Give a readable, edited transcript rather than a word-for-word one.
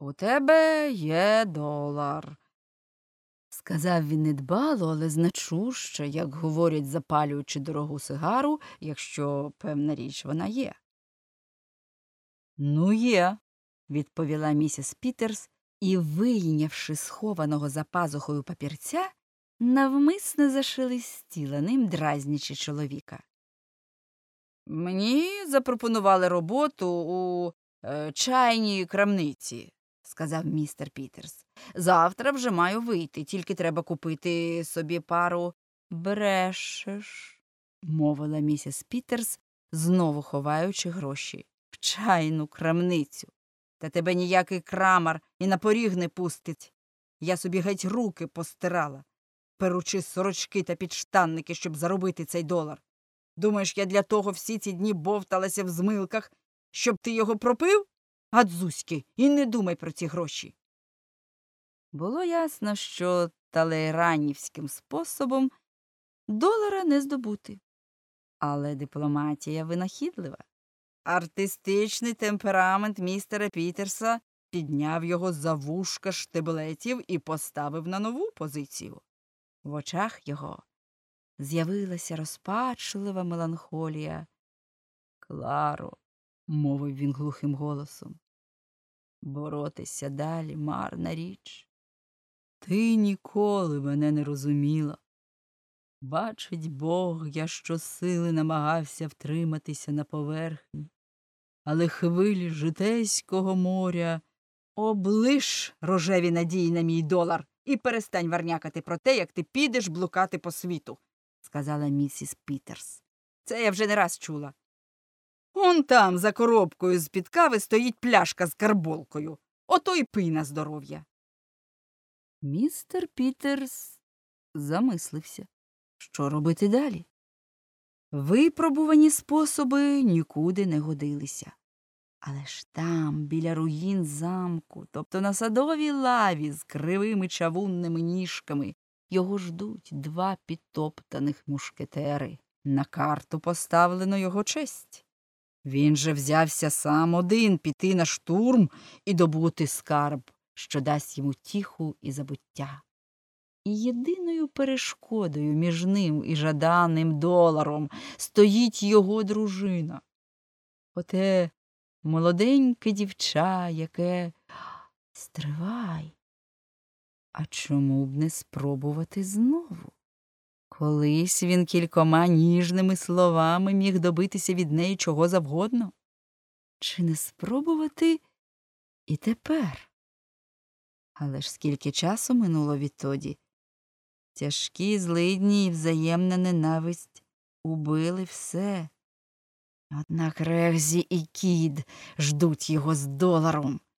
У тебе є $1, сказав він недбало, але значуще, як говорять, запалюючи дорогу сигару, якщо, певна річ, вона є. Ну, є, відповіла місіс Пітерс і, вийнявши схованого за пазухою папірця, навмисно зашелестіла ним, дразнячи чоловіка. Мені запропонували роботу у чайній крамниці, сказав містер Пітерс. Завтра вже маю вийти, тільки треба купити собі пару. Брешеш, мовила місіс Пітерс, знову ховаючи гроші. В чайну крамницю. Та тебе ніякий крамар і на поріг не пустить. Я собі геть руки постирала, перучи сорочки та підштанники, щоб заробити цей $1. Думаєш, я для того всі ці дні бовталася в змилках, щоб ти його пропив? А дзузьки, і не думай про ці гроші. Було ясно, що талейранівським способом $1 не здобути. Але дипломатія винахідлива. Артистичний темперамент містера Пітерса підняв його за вушка штиблетів і поставив на нову позицію. В очах його з'явилася розпачлива меланхолія. «Кларо», – мовив він глухим голосом, – «боротися далі марна річ. Ти ніколи мене не розуміла. Бачить Бог, я щосили намагався втриматися на поверхні, але хвилі житейського моря облиш рожеві надії на мій $1 і перестань варнякати про те, як ти підеш блукати по світу», – сказала місіс Пітерс. «Це я вже не раз чула. Он там, за коробкою з-під кави, стоїть пляшка з карболкою. Ото й пий на здоров'я». Містер Пітерс замислився, що робити далі. Випробувані способи нікуди не годилися. Але ж там, біля руїн замку, тобто на садовій лаві з кривими чавунними ніжками, його ждуть 2 підтоптаних мушкетери. На карту поставлено його честь. Він же взявся сам один піти на штурм і добути скарб, що дасть йому тіху і забуття. І єдиною перешкодою між ним і жаданим $1 стоїть його дружина. Оте молоденьке дівча, яке... Стривай. А чому б не спробувати знову? Колись він кількома ніжними словами міг добитися від неї чого завгодно. Чи не спробувати і тепер? Але ж скільки часу минуло відтоді? Тяжкі злидні і взаємна ненависть убили все. Однак Регзі і Кід ждуть його з $1.